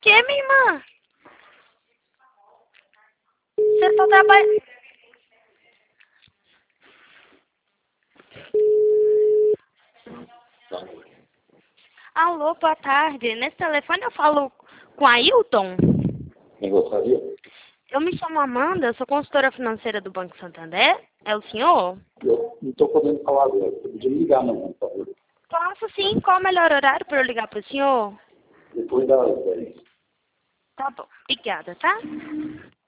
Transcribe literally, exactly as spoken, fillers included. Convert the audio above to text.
Que, minha irmã? Você tá trabalhando... Alô, boa tarde. Nesse telefone eu falo com a Ailton? Quem gostaria? Eu me chamo Amanda, eu sou consultora financeira do Banco Santander. É o senhor? Eu não estou podendo falar agora. Eu podia ligar amanhã, por favor. Posso sim. Qual o melhor horário para eu ligar para o senhor? Depois das dez. Tá bom. Obrigada, tá?